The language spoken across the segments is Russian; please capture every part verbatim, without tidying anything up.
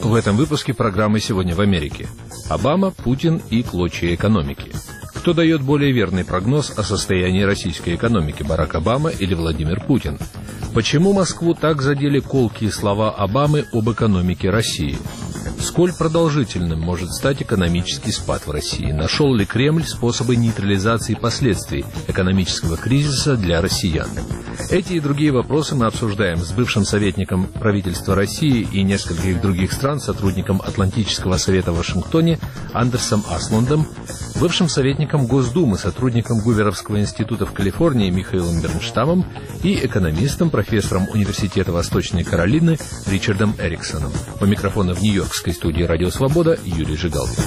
В этом выпуске программы «Сегодня в Америке». Обама, Путин и клочья экономики. Кто дает более верный прогноз о состоянии российской экономики, Барак Обама или Владимир Путин? Почему Москву так задели колкие слова Обамы об экономике России? Сколь продолжительным может стать экономический спад в России? Нашел ли Кремль способы нейтрализации последствий экономического кризиса для россиян? Эти и другие вопросы мы обсуждаем с бывшим советником правительства России и нескольких других стран, сотрудником Атлантического совета в Вашингтоне Андерсом Аслундом, бывшим советником Госдумы, сотрудником Гуверовского института в Калифорнии Михаилом Бернштамом и экономистом, профессором Университета Восточной Каролины Ричардом Эриксоном. У микрофона в Нью-Йоркской студии «Радио Свобода» Юрий Жигалкин.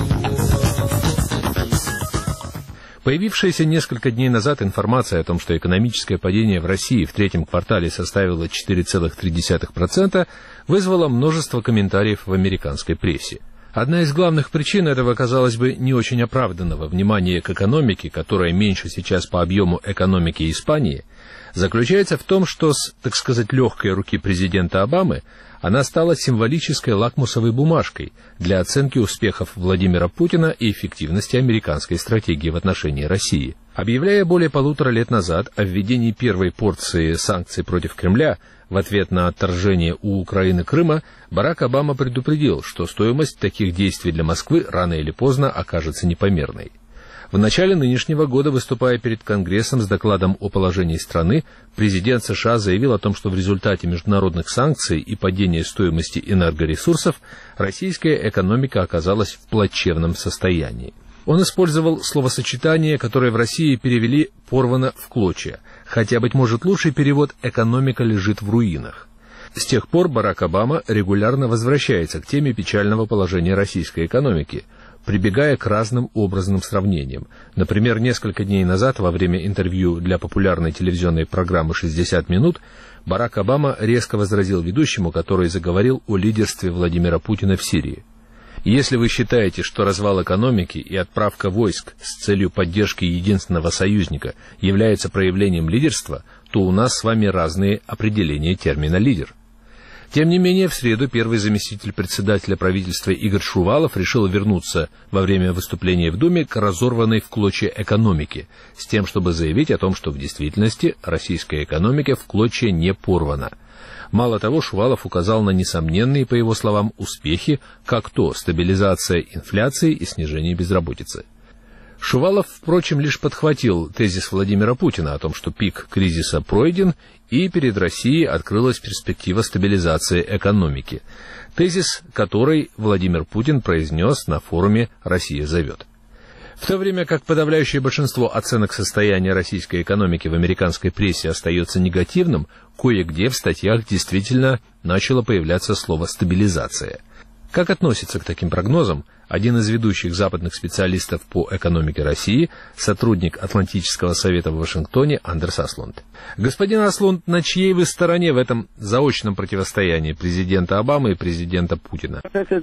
Появившаяся несколько дней назад информация о том, что экономическое падение в России в третьем квартале составило четыре целых три десятых процента, вызвала множество комментариев в американской прессе. Одна из главных причин этого, казалось бы, не очень оправданного внимания к экономике, которая меньше сейчас по объему экономики Испании, заключается в том, что с, так сказать, легкой руки президента Обамы она стала символической лакмусовой бумажкой для оценки успехов Владимира Путина и эффективности американской стратегии в отношении России. Объявляя более полутора лет назад о введении первой порции санкций против Кремля в ответ на отторжение у Украины Крыма, Барак Обама предупредил, что стоимость таких действий для Москвы рано или поздно окажется непомерной. В начале нынешнего года, выступая перед Конгрессом с докладом о положении страны, президент США заявил о том, что в результате международных санкций и падения стоимости энергоресурсов российская экономика оказалась в плачевном состоянии. Он использовал словосочетание, которое в России перевели «порвано в клочья», хотя, быть может, лучший перевод «экономика лежит в руинах». С тех пор Барак Обама регулярно возвращается к теме печального положения российской экономики, прибегая к разным образным сравнениям. Например, несколько дней назад, во время интервью для популярной телевизионной программы «шестьдесят минут», Барак Обама резко возразил ведущему, который заговорил о лидерстве Владимира Путина в Сирии. Если вы считаете, что развал экономики и отправка войск с целью поддержки единственного союзника является проявлением лидерства, то у нас с вами разные определения термина «лидер». Тем не менее, в среду первый заместитель председателя правительства Игорь Шувалов решил вернуться во время выступления в Думе к разорванной в клочья экономике, с тем, чтобы заявить о том, что в действительности российская экономика в клочья не порвана. Мало того, Шувалов указал на несомненные, по его словам, успехи, как то стабилизация инфляции и снижение безработицы. Шувалов, впрочем, лишь подхватил тезис Владимира Путина о том, что пик кризиса пройден, и перед Россией открылась перспектива стабилизации экономики. Тезис, который Владимир Путин произнес на форуме «Россия зовет». В то время как подавляющее большинство оценок состояния российской экономики в американской прессе остается негативным, кое-где в статьях действительно начало появляться слово «стабилизация». Как относится к таким прогнозам один из ведущих западных специалистов по экономике России, сотрудник Атлантического совета в Вашингтоне Андерс Аслунд? Господин Аслунд, на чьей вы стороне в этом заочном противостоянии президента Обамы и президента Путина?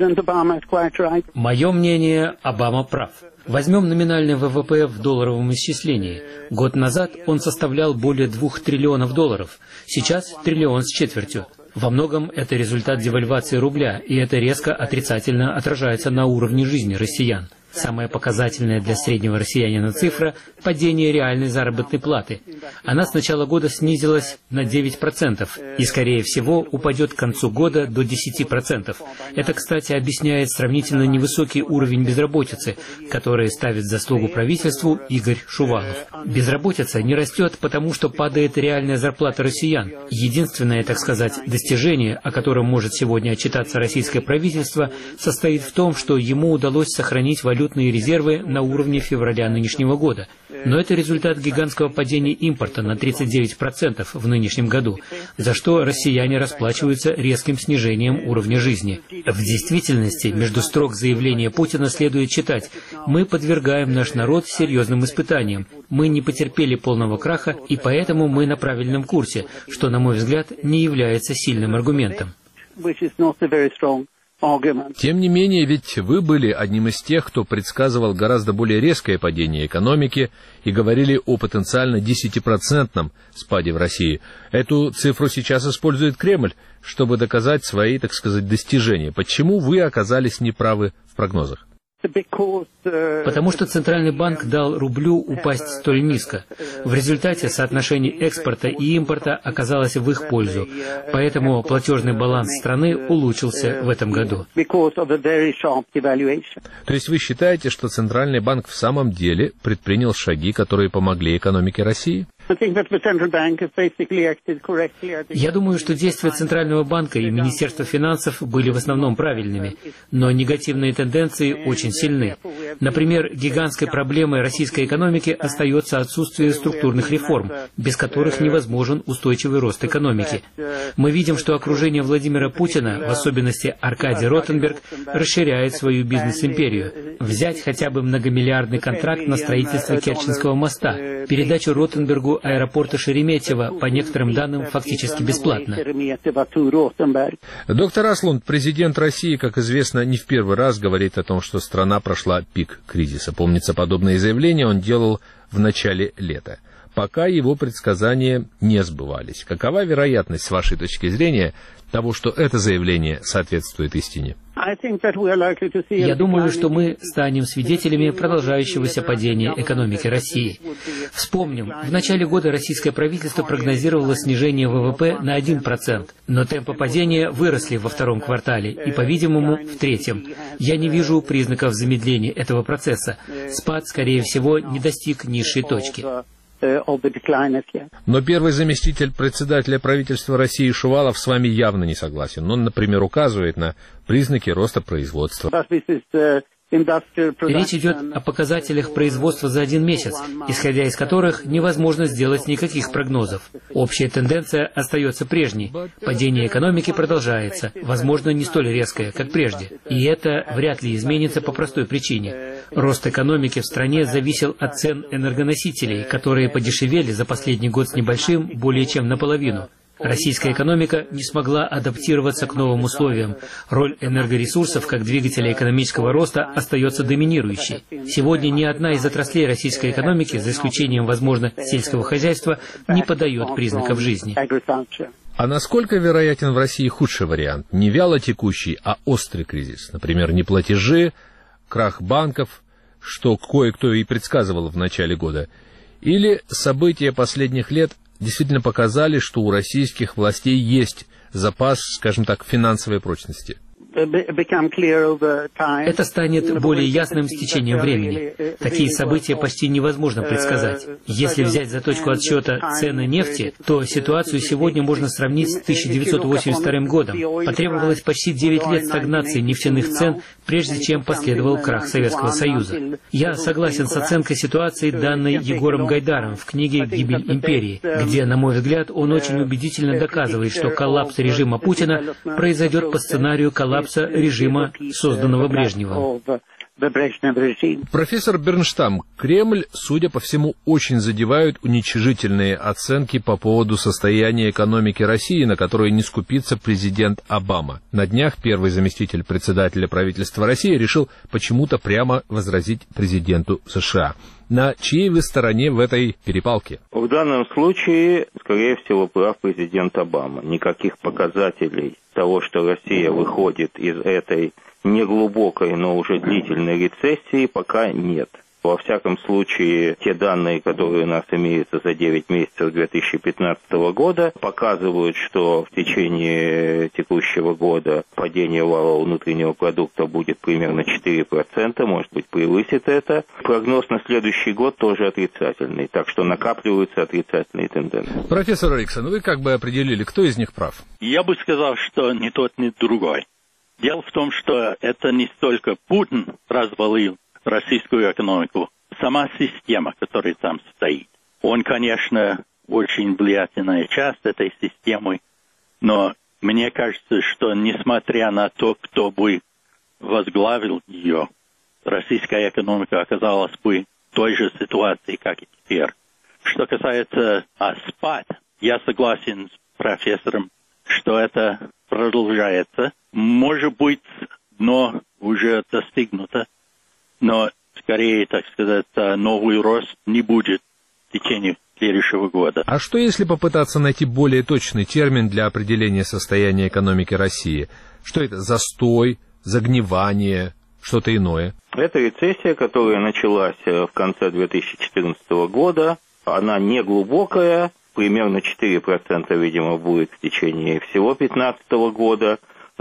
Мое мнение, Обама прав. Возьмем номинальный ВВП в долларовом исчислении. Год назад он составлял более двух триллионов долларов, сейчас триллион с четвертью. Во многом это результат девальвации рубля, и это резко отрицательно отражается на уровне жизни россиян. Самая показательная для среднего россиянина цифра – падение реальной заработной платы. Она с начала года снизилась на девять процентов и, скорее всего, упадет к концу года до десяти процентов. Это, кстати, объясняет сравнительно невысокий уровень безработицы, который ставит в заслугу правительству Игорь Шувалов. Безработица не растет, потому что падает реальная зарплата россиян. Единственное, так сказать, достижение, о котором может сегодня отчитаться российское правительство, состоит в том, что ему удалось сохранить валюту валютные резервы на уровне февраля нынешнего года. Но это результат гигантского падения импорта на тридцать девять процентов в нынешнем году, за что россияне расплачиваются резким снижением уровня жизни. В действительности, между строк заявления Путина следует читать: «Мы подвергаем наш народ серьезным испытаниям. Мы не потерпели полного краха, и поэтому мы на правильном курсе», что, на мой взгляд, не является сильным аргументом. Тем не менее, ведь вы были одним из тех, кто предсказывал гораздо более резкое падение экономики и говорили о потенциально десятипроцентном спаде в России. Эту цифру сейчас использует Кремль, чтобы доказать свои, так сказать, достижения. Почему вы оказались неправы в прогнозах? Потому что Центральный банк дал рублю упасть столь низко. В результате соотношение экспорта и импорта оказалось в их пользу. Поэтому платежный баланс страны улучшился в этом году. То есть вы считаете, что Центральный банк в самом деле предпринял шаги, которые помогли экономике России? Я думаю, что действия Центрального банка и Министерства финансов были в основном правильными, но негативные тенденции очень сильны. Например, гигантской проблемой российской экономики остается отсутствие структурных реформ, без которых невозможен устойчивый рост экономики. Мы видим, что окружение Владимира Путина, в особенности Аркадий Ротенберг, расширяет свою бизнес-империю. Взять хотя бы многомиллиардный контракт на строительство Керченского моста, передачу Ротенбергу аэропорта Шереметьево, по некоторым данным, фактически бесплатно. Доктор Аслунд, президент России, как известно, не в первый раз говорит о том, что страна прошла пик кризиса. Помнится, подобные заявления он делал в начале лета. Пока его предсказания не сбывались. Какова вероятность, с вашей точки зрения, того, что это заявление соответствует истине? Я думаю, что мы станем свидетелями продолжающегося падения экономики России. Вспомним, в начале года российское правительство прогнозировало снижение ВВП на один процент, но темпы падения выросли во втором квартале и, по-видимому, в третьем. Я не вижу признаков замедления этого процесса. Спад, скорее всего, не достиг низшей точки. Но первый заместитель председателя правительства России Шувалов с вами явно не согласен. Он, например, указывает на признаки роста производства. Речь идет о показателях производства за один месяц, исходя из которых невозможно сделать никаких прогнозов. Общая тенденция остается прежней. Падение экономики продолжается, возможно, не столь резкое, как прежде. И это вряд ли изменится по простой причине. Рост экономики в стране зависел от цен энергоносителей, которые подешевели за последний год с небольшим более чем наполовину. Российская экономика не смогла адаптироваться к новым условиям. Роль энергоресурсов как двигателя экономического роста остается доминирующей. Сегодня ни одна из отраслей российской экономики, за исключением, возможно, сельского хозяйства, не подает признаков жизни. А насколько вероятен в России худший вариант? Не вяло текущий, а острый кризис. Например, неплатежи, крах банков, что кое-кто и предсказывал в начале года. Или события последних лет действительно показали, что у российских властей есть запас, скажем так, финансовой прочности? Это станет более ясным с течением времени. Такие события почти невозможно предсказать. Если взять за точку отсчета цены нефти, то ситуацию сегодня можно сравнить с тысяча девятьсот восемьдесят вторым годом. Потребовалось почти девять лет стагнации нефтяных цен, прежде чем последовал крах Советского Союза. Я согласен с оценкой ситуации, данной Егором Гайдаром в книге «Гибель империи», где, на мой взгляд, он очень убедительно доказывает, что коллапс режима Путина произойдет по сценарию коллапса режима, созданного Брежневым. Профессор Бернштам, Кремль, судя по всему, очень задевают уничижительные оценки по поводу состояния экономики России, на которые не скупится президент Обама. На днях первый заместитель председателя правительства России решил почему-то прямо возразить президенту США. На чьей вы стороне в этой перепалке? В данном случае, скорее всего, прав президент Обама. Никаких показателей того, что Россия выходит из этой неглубокой, но уже длительной рецессии, пока нет. Во всяком случае, те данные, которые у нас имеются за девять месяцев две тысячи пятнадцатого года, показывают, что в течение текущего года падение валового внутреннего продукта будет примерно четыре процента, может быть, превысит это. Прогноз на следующий год тоже отрицательный, так что накапливаются отрицательные тенденции. Профессор Эриксон, вы как бы определили, кто из них прав? Я бы сказал, что ни тот, ни другой. Дело в том, что это не столько Путин развалил российскую экономику, сама система, которая там стоит. Он, конечно, очень влиятельная часть этой системы, но мне кажется, что несмотря на то, кто бы возглавил ее, российская экономика оказалась бы в той же ситуации, как и теперь. Что касается а, спад, я согласен с профессором, что это продолжается. Может быть, но уже достигнуто. Но скорее, так сказать, новый рост не будет в течение следующего года. А что если попытаться найти более точный термин для определения состояния экономики России? Что это? Застой, загнивание, что-то иное? Это рецессия, которая началась в конце две тысячи четырнадцатого года. Она не глубокая, примерно четыре процента, видимо, будет в течение всего две тысячи пятнадцатого года.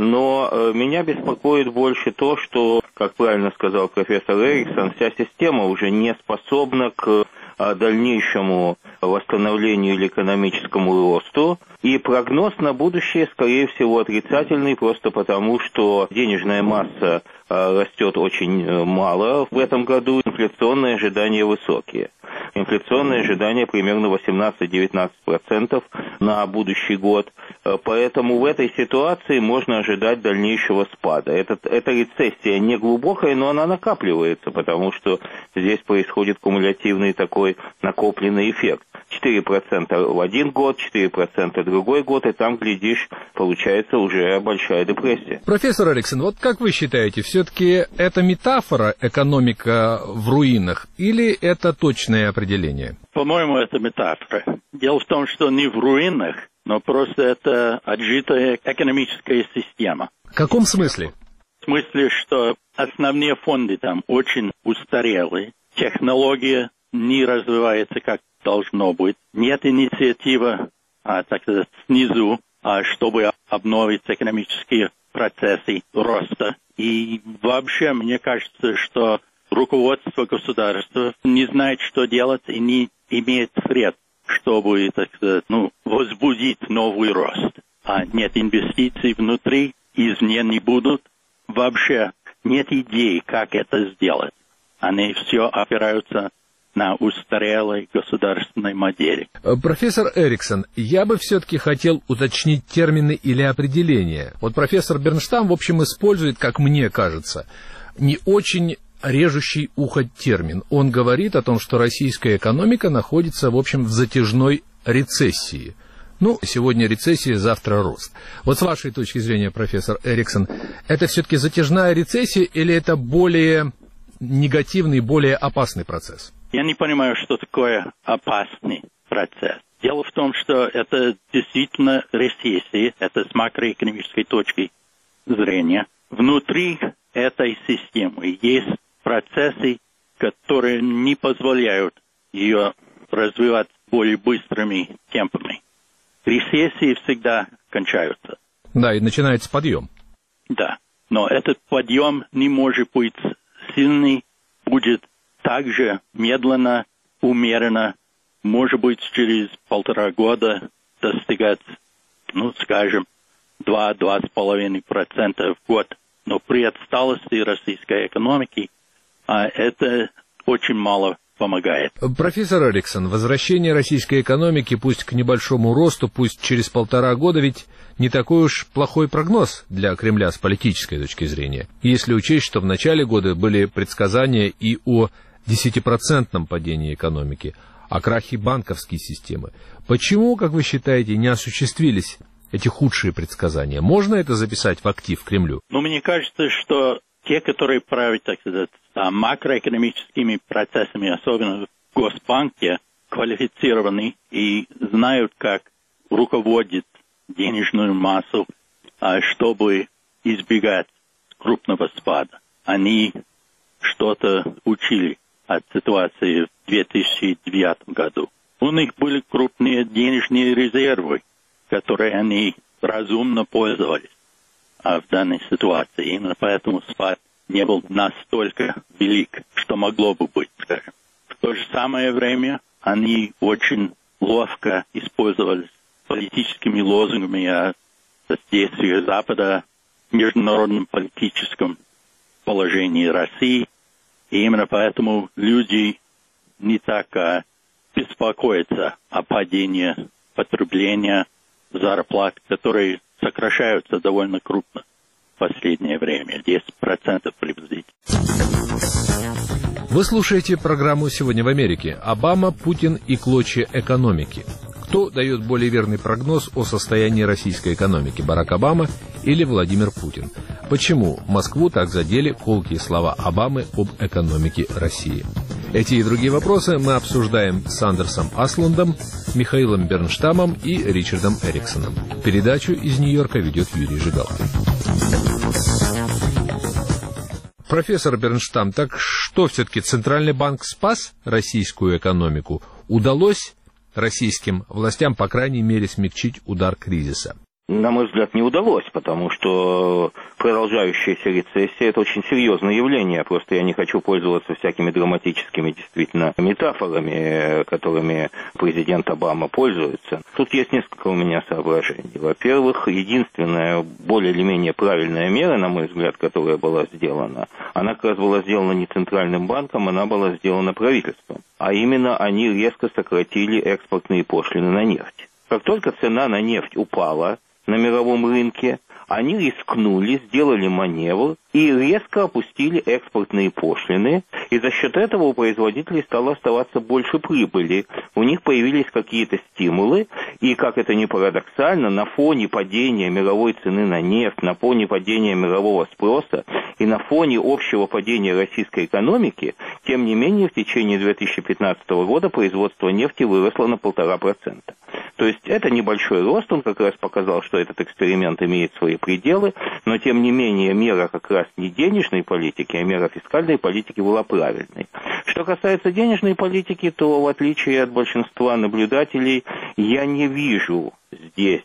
Но э, меня беспокоит больше то, что, как правильно сказал профессор Эриксон, вся система уже не способна к э, дальнейшему восстановлению или экономическому росту. И прогноз на будущее, скорее всего, отрицательный, просто потому, что денежная масса э, растет очень мало в этом году, инфляционные ожидания высокие. Инфляционные ожидания примерно восемнадцать-девятнадцать процентов на будущий год. Поэтому в этой ситуации можно ожидать дальнейшего спада. Этот, эта рецессия не глубокая, но она накапливается, потому что здесь происходит кумулятивный такой накопленный эффект. четыре процента в один год, четыре процента в другой год, и там, глядишь, получается уже большая депрессия. Профессор Эриксон, вот как вы считаете, все-таки это метафора экономика в руинах или это точное определение? По-моему, это метафора. Дело в том, что не в руинах, но просто это отжитая экономическая система. В каком смысле? В смысле, что основные фонды там очень устарелые, технология не развивается как должно быть, нет инициативы, а, так сказать, снизу, а, чтобы обновить экономические процессы роста. И вообще, мне кажется, что руководство государства не знает, что делать, и не имеет средств, чтобы, так сказать, ну, возбудить новый рост. А нет инвестиций внутри, извне не будут. Вообще нет идей, как это сделать. Они все опираются на устарелой государственной модели. Профессор Эриксон, я бы все-таки хотел уточнить термины или определения. Вот профессор Бернштам, в общем, использует, как мне кажется, не очень режущий ухо термин. Он говорит о том, что российская экономика находится, в общем, в затяжной рецессии. Ну, сегодня рецессия, завтра рост. Вот с вашей точки зрения, профессор Эриксон, это все-таки затяжная рецессия или это более негативный, более опасный процесс? Я не понимаю, что такое опасный процесс. Дело в том, что это действительно рецессия, это с макроэкономической точки зрения. Внутри этой системы есть процессы, которые не позволяют ее развивать более быстрыми темпами. Рецессии всегда кончаются. Да, и начинается подъем. Да, но этот подъем не может быть сильный, будет также медленно, умеренно, может быть, через полтора года достигать, ну, скажем, два-два с половиной процента в год. Но при отсталости российской экономики а, это очень мало помогает. Профессор Эриксон, возвращение российской экономики, пусть к небольшому росту, пусть через полтора года, ведь не такой уж плохой прогноз для Кремля с политической точки зрения. Если учесть, что в начале года были предсказания и о десятипроцентном падении экономики, о крахе банковской системы. Почему, как вы считаете, не осуществились эти худшие предсказания? Можно это записать в актив Кремлю? Ну, мне кажется, что те, которые правят, так сказать, макроэкономическими процессами, особенно в Госбанке, квалифицированы и знают, как руководить денежную массу, чтобы избегать крупного спада. Они что-то учили от ситуации в две тысячи девятом году. У них были крупные денежные резервы, которые они разумно пользовались а в данной ситуации. Именно поэтому спад не был настолько велик, что могло бы быть, скажем. В то же самое время они очень ловко использовались политическими лозунгами о действиях Запада в международном политическом положении России. И именно поэтому люди не так а, беспокоятся о падении потребления, зарплат, которые сокращаются довольно крупно в последнее время, десять процентов приблизительно. Вы слушаете программу «Сегодня в Америке». Обама, Путин и клочья экономики. Кто дает более верный прогноз о состоянии российской экономики, Барак Обама или Владимир Путин? Почему Москву так задели колкие слова Обамы об экономике России? Эти и другие вопросы мы обсуждаем с Андерсом Аслундом, Михаилом Бернштамом и Ричардом Эриксоном. Передачу из Нью-Йорка ведет Юрий Жигалкин. Профессор Бернштам, так что все-таки Центральный банк спас российскую экономику? Удалось российским властям, по крайней мере, смягчить удар кризиса? На мой взгляд, не удалось, потому что продолжающаяся рецессия – это очень серьезное явление. Просто я не хочу пользоваться всякими драматическими, действительно, метафорами, которыми президент Обама пользуется. Тут есть несколько у меня соображений. Во-первых, единственная более или менее правильная мера, на мой взгляд, которая была сделана, она как раз была сделана не Центральным банком, она была сделана правительством. А именно, они резко сократили экспортные пошлины на нефть. Как только цена на нефть упала на мировом рынке, они рискнули, сделали маневр и резко опустили экспортные пошлины, и за счет этого у производителей стало оставаться больше прибыли. У них появились какие-то стимулы, и, как это ни парадоксально, на фоне падения мировой цены на нефть, на фоне падения мирового спроса и на фоне общего падения российской экономики, тем не менее, в течение две тысячи пятнадцатого года производство нефти выросло на полтора процента. То есть это небольшой рост, он как раз показал, что этот эксперимент имеет свои пределы, но тем не менее мера как раз не денежной политики, а мера фискальной политики была правильной. Что касается денежной политики, то в отличие от большинства наблюдателей, я не вижу здесь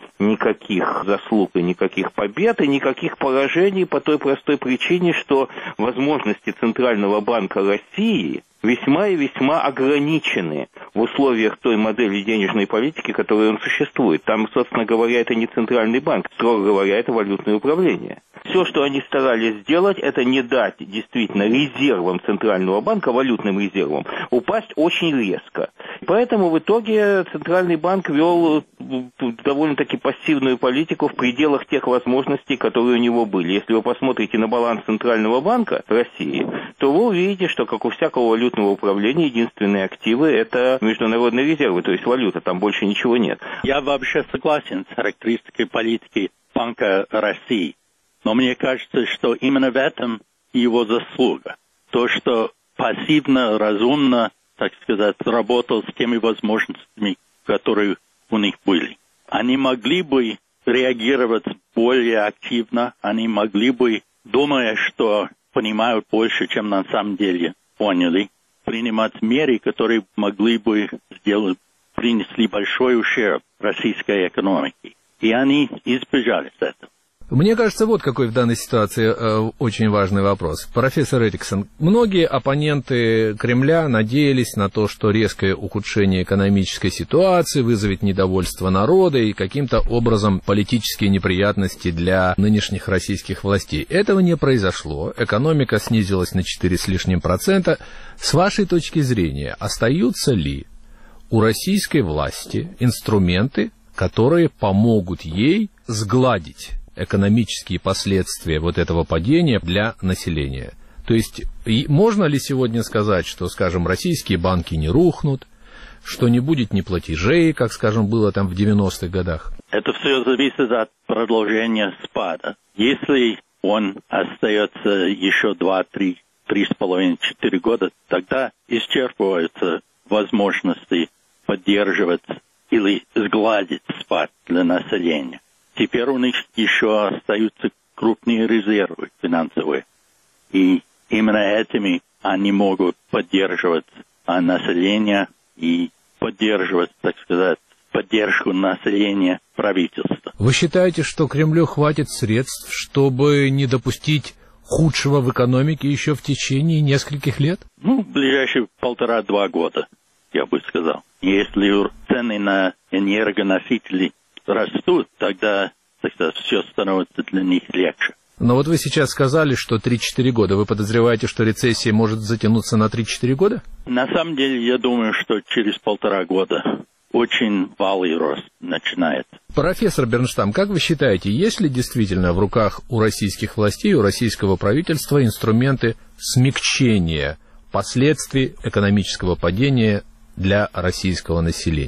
никаких заслуг и никаких побед, и никаких поражений по той простой причине, что возможности Центрального банка России весьма и весьма ограничены в условиях той модели денежной политики, которая он существует. Там, собственно говоря, это не Центральный банк, строго говоря, это валютное управление. Все, что они старались сделать, это не дать действительно резервам Центрального банка, валютным резервам, упасть очень резко. Поэтому в итоге Центральный банк вел довольно-таки пассивную политику в пределах тех возможностей, которые у него были. Если вы посмотрите на баланс Центрального банка России, то вы увидите, что, как у всякого валютного управления, единственные активы – это международные резервы, то есть валюта, там больше ничего нет. Я вообще согласен с характеристикой политики Банка России, но мне кажется, что именно в этом его заслуга. То, что пассивно, разумно, так сказать, работал с теми возможностями, которые у них были. Они могли бы реагировать более активно, они могли бы, думая, что понимают больше, чем на самом деле поняли, принимать меры, которые могли бы сделать, принесли большой ущерб российской экономике. И они избежали этого. Мне кажется, вот какой в данной ситуации э, очень важный вопрос. Профессор Эриксон, многие оппоненты Кремля надеялись на то, что резкое ухудшение экономической ситуации вызовет недовольство народа и каким-то образом политические неприятности для нынешних российских властей. Этого не произошло. Экономика снизилась на четыре с лишним процента. С вашей точки зрения, остаются ли у российской власти инструменты, которые помогут ей сгладить экономические последствия вот этого падения для населения? То есть, можно ли сегодня сказать, что, скажем, российские банки не рухнут, что не будет ни платежей, как, скажем, было там в девяностых годах? Это все зависит от продолжения спада. Если он остается еще два, три, три с половиной, четыре года, тогда исчерпываются возможности поддерживать или сгладить спад для населения. Теперь у них еще остаются крупные резервы финансовые. И именно этими они могут поддерживать население и поддерживать, так сказать, поддержку населения правительства. Вы считаете, что Кремлю хватит средств, чтобы не допустить худшего в экономике еще в течение нескольких лет? Ну, в ближайшие полтора-два года, я бы сказал. Если цены на энергоносители растут, тогда, тогда все становится для них легче. Но вот вы сейчас сказали, что три-четыре года. Вы подозреваете, что рецессия может затянуться на три-четыре года? На самом деле, я думаю, что через полтора года очень валый рост начинает. Профессор Бернштам, как вы считаете, есть ли действительно в руках у российских властей, у российского правительства инструменты смягчения последствий экономического падения для российского населения?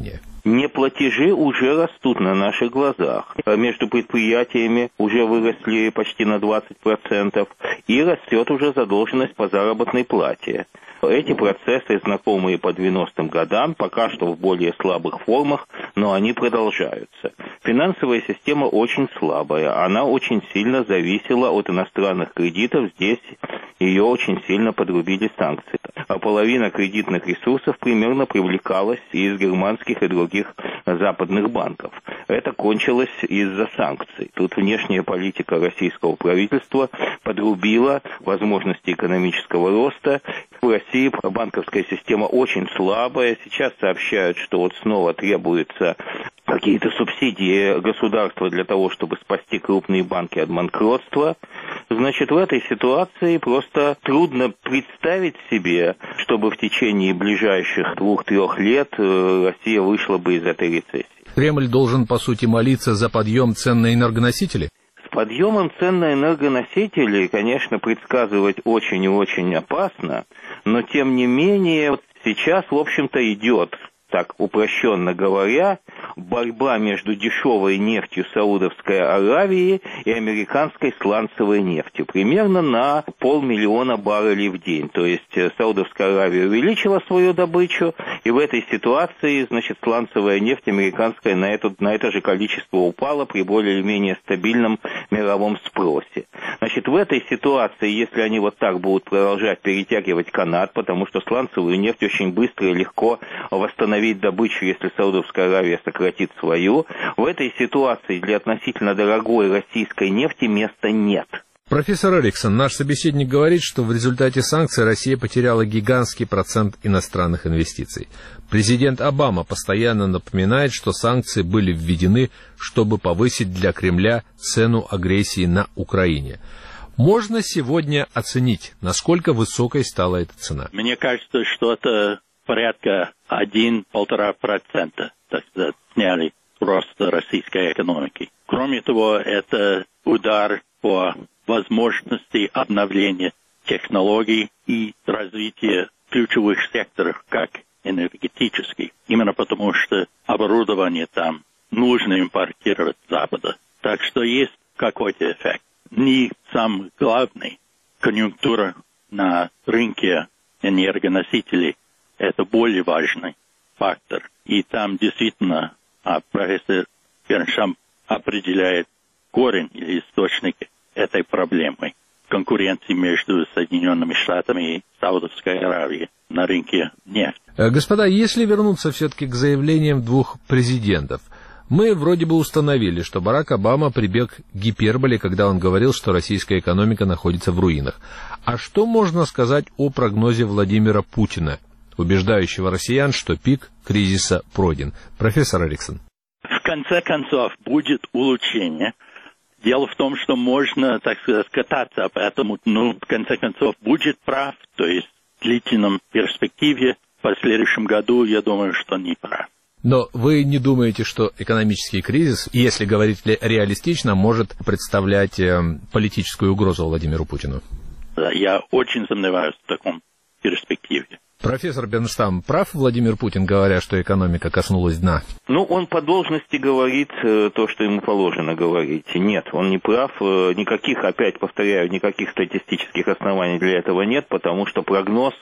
Неплатежи уже растут на наших глазах. Между предприятиями уже выросли почти на двадцать процентов, и растет уже задолженность по заработной плате. Эти процессы, знакомые по девяностым годам, пока что в более слабых формах, но они продолжаются. Финансовая система очень слабая, она очень сильно зависела от иностранных кредитов, здесь ее очень сильно подрубили санкции. А половина кредитных ресурсов примерно привлекалась из германских и других западных банков. Это кончилось из-за санкций. Тут внешняя политика российского правительства подрубила возможности экономического роста. В России банковская система очень слабая. Сейчас сообщают, что вот снова требуются какие-то субсидии государства для того, чтобы спасти крупные банки от банкротства. Значит, в этой ситуации просто трудно представить себе, чтобы в течение ближайших двух-трех лет Россия вышла бы из этой рецессии. Кремль должен, по сути, молиться за подъем цен на энергоносители? С подъемом цен на энергоносители, конечно, предсказывать очень и очень опасно, но, тем не менее, сейчас, в общем-то, идет, так упрощенно говоря, борьба между дешевой нефтью Саудовской Аравии и американской сланцевой нефтью. Примерно на полмиллиона баррелей в день. То есть Саудовская Аравия увеличила свою добычу, и в этой ситуации, значит, сланцевая нефть американская на это, на это же количество упала при более-менее стабильном мировом спросе. Значит, в этой ситуации, если они вот так будут продолжать перетягивать канат, потому что сланцевую нефть очень быстро и легко восстановить добычу, если Саудовская Аравия сократит свою, в этой ситуации для относительно дорогой российской нефти места нет. Профессор Эриксон, наш собеседник говорит, что в результате санкций Россия потеряла гигантский процент иностранных инвестиций. Президент Обама постоянно напоминает, что санкции были введены, чтобы повысить для Кремля цену агрессии на Украине. Можно сегодня оценить, насколько высокой стала эта цена? Мне кажется, что это порядка один-полтора процента, так сказать, сняли роста российской экономики. Кроме того, это удар по возможности обновления технологий и развития ключевых секторов, как энергетический. Именно потому, что оборудование там нужно импортировать с Запада. Так что есть какой-то эффект. Не самый главный. Конъюнктура на рынке энергоносителей – это более важный фактор. И там действительно а профессор Берншам определяет корень или источник этой проблемы. Конкуренции между Соединенными Штатами и Саудовской Аравией на рынке нефти. Господа, если вернуться все-таки к заявлениям двух президентов, мы вроде бы установили, что Барак Обама прибег к гиперболе, когда он говорил, что российская экономика находится в руинах. А что можно сказать о прогнозе Владимира Путина, убеждающего россиян, что пик кризиса пройден? Профессор Эриксон. В конце концов, будет улучшение. Дело в том, что можно, так сказать, кататься по этому, но в конце концов будет прав, то есть в длительном перспективе, в следующем году, я думаю, что не прав. Но вы не думаете, что экономический кризис, если говорить реалистично, может представлять э, политическую угрозу Владимиру Путину? Да, я очень сомневаюсь в таком перспективе. Профессор Бернштам, прав Владимир Путин, говоря, что экономика коснулась дна? Ну, он по должности говорит э, то, что ему положено говорить. Нет, он не прав. Э, никаких, опять повторяю, никаких статистических оснований для этого нет, потому что прогноз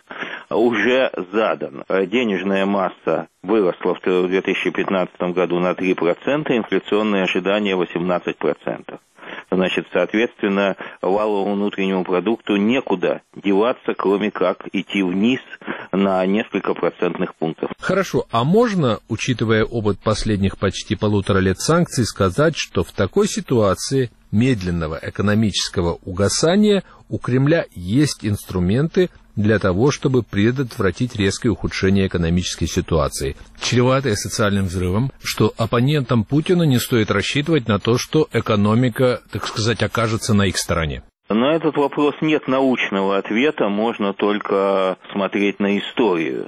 уже задан. Денежная масса выросла в две тысячи пятнадцатом году на три процента, инфляционные ожидания восемнадцать процентов. Значит, соответственно, валовому внутреннему продукту некуда деваться, кроме как идти вниз на несколько процентных пунктов. Хорошо, а можно, учитывая опыт последних почти полутора лет санкций, сказать, что в такой ситуации медленного экономического угасания у Кремля есть инструменты для того, чтобы предотвратить резкое ухудшение экономической ситуации, чреватое социальным взрывом, что оппонентам Путина не стоит рассчитывать на то, что экономика, так сказать, окажется на их стороне? На этот вопрос нет научного ответа, можно только смотреть на историю.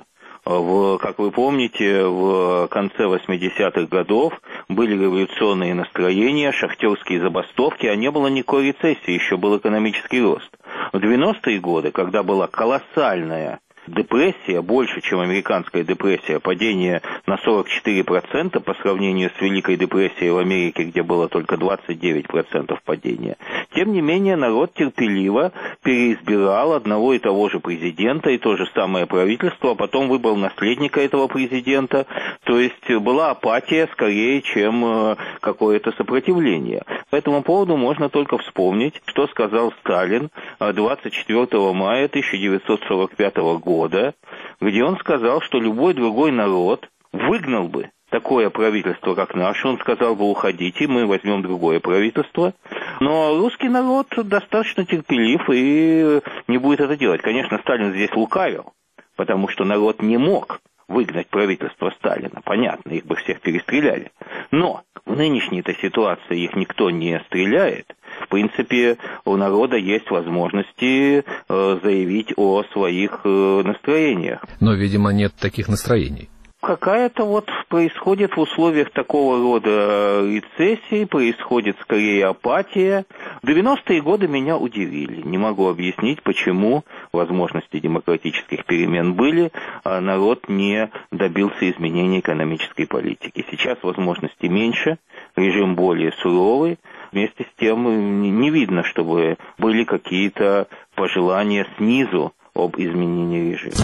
В, как вы помните, в конце восьмидесятых годов были революционные настроения, шахтерские забастовки, а не было никакой рецессии, еще был экономический рост. В девяностые годы, когда была колоссальная депрессия, больше, чем американская депрессия, падение на сорок четыре процента по сравнению с Великой депрессией в Америке, где было только двадцать девять процентов падения. Тем не менее, народ терпеливо переизбирал одного и того же президента и то же самое правительство, а потом выбрал наследника этого президента. То есть была апатия скорее, чем какое-то сопротивление. По этому поводу можно только вспомнить, что сказал Сталин двадцать четвёртого мая тысяча девятьсот сорок пятого года, где он сказал, что любой другой народ выгнал бы такое правительство, как наше. Он сказал бы: уходите, мы возьмем другое правительство. Но русский народ достаточно терпелив и не будет это делать. Конечно, Сталин здесь лукавил, потому что народ не мог выгнать правительство Сталина. Понятно, их бы всех перестреляли. Но в нынешней-то ситуации их никто не стреляет. В принципе, у народа есть возможности э, заявить о своих э, настроениях. Но, видимо, нет таких настроений. Какая-то вот происходит в условиях такого рода рецессии, происходит скорее апатия. В девяностые годы меня удивили. Не могу объяснить, почему возможности демократических перемен были, а народ не добился изменения экономической политики. Сейчас возможностей меньше, режим более суровый. Вместе с тем не видно, чтобы были какие-то пожелания снизу об изменении режима.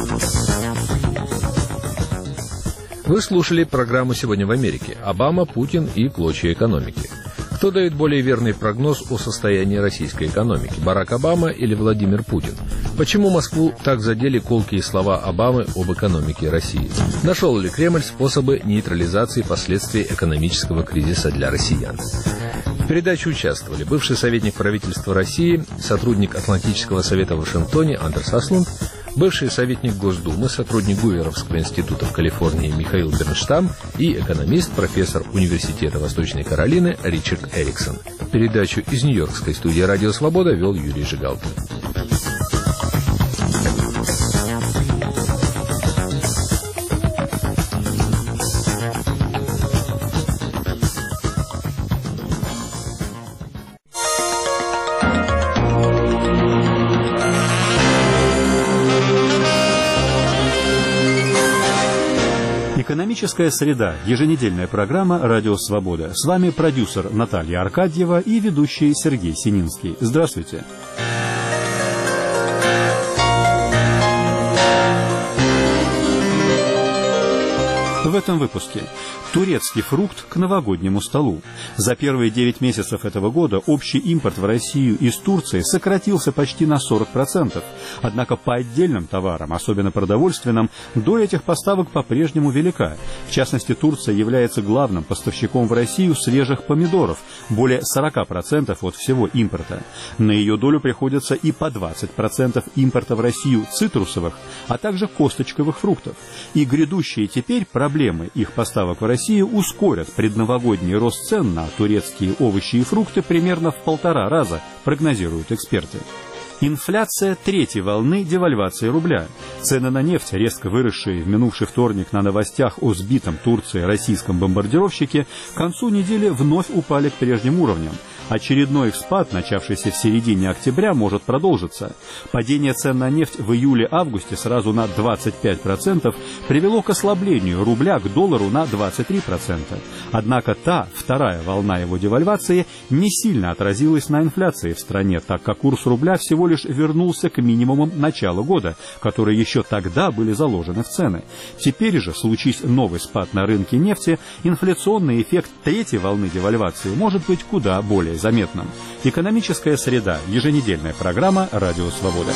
Вы слушали программу «Сегодня в Америке». Обама, Путин и клочья экономики. Кто дает более верный прогноз о состоянии российской экономики, Барак Обама или Владимир Путин? Почему Москву так задели колкие слова Обамы об экономике России? Нашел ли Кремль способы нейтрализации последствий экономического кризиса для россиян? В передаче участвовали бывший советник правительства России, сотрудник Атлантического совета в Вашингтоне Андерс Аслунд, бывший советник Госдумы, сотрудник Гуверовского института в Калифорнии Михаил Бернштам и экономист, профессор Университета Восточной Каролины Ричард Эриксон. Передачу из Нью-Йоркской студии «Радио Свобода» вел Юрий Жигалкин. Экономическая среда. Еженедельная программа «Радио Свобода». С вами продюсер Наталья Аркадьева и ведущий Сергей Сининский. Здравствуйте. В этом выпуске. Турецкий фрукт к новогоднему столу. За первые девять месяцев этого года общий импорт в Россию из Турции сократился почти на сорок процентов. Однако по отдельным товарам, особенно продовольственным, доля этих поставок по-прежнему велика. В частности, Турция является главным поставщиком в Россию свежих помидоров, более сорок процентов от всего импорта. На ее долю приходится и по двадцать процентов импорта в Россию цитрусовых, а также косточковых фруктов. И грядущие теперь проблемы их поставок в Россию ускорят предновогодний рост цен на турецкие овощи и фрукты примерно в полтора раза, прогнозируют эксперты. Инфляция третьей волны девальвации рубля. Цены на нефть, резко выросшие в минувший вторник на новостях о сбитом Турцией российском бомбардировщике, к концу недели вновь упали к прежним уровням. Очередной их спад, начавшийся в середине октября, может продолжиться. Падение цен на нефть в июле-августе сразу на двадцать пять процентов привело к ослаблению рубля к доллару на двадцать три процента. Однако та, вторая волна его девальвации, не сильно отразилась на инфляции в стране, так как курс рубля всего лишь вернулся к минимумам начала года, которые еще тогда были заложены в цены. Теперь же, случись новый спад на рынке нефти, инфляционный эффект третьей волны девальвации может быть куда более заметным. Экономическая среда. Еженедельная программа «Радио Свобода».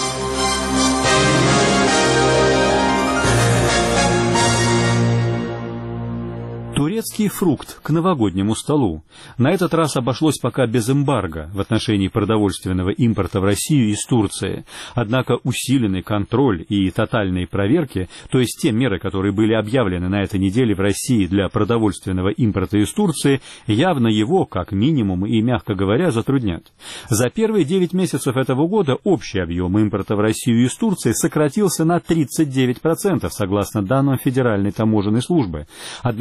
Турецкий фрукт к новогоднему столу. На этот раз обошлось пока без эмбарго в отношении продовольственного импорта в Россию из Турции. Однако усиленный контроль и тотальные проверки, то есть те меры, которые были объявлены на этой неделе в России для продовольственного импорта из Турции, явно его, как минимум и, мягко говоря, затруднят. За первые девять месяцев этого года общий объем импорта в Россию из Турции сократился на тридцать девять процентов, согласно данным Федеральной таможенной службы. Однако по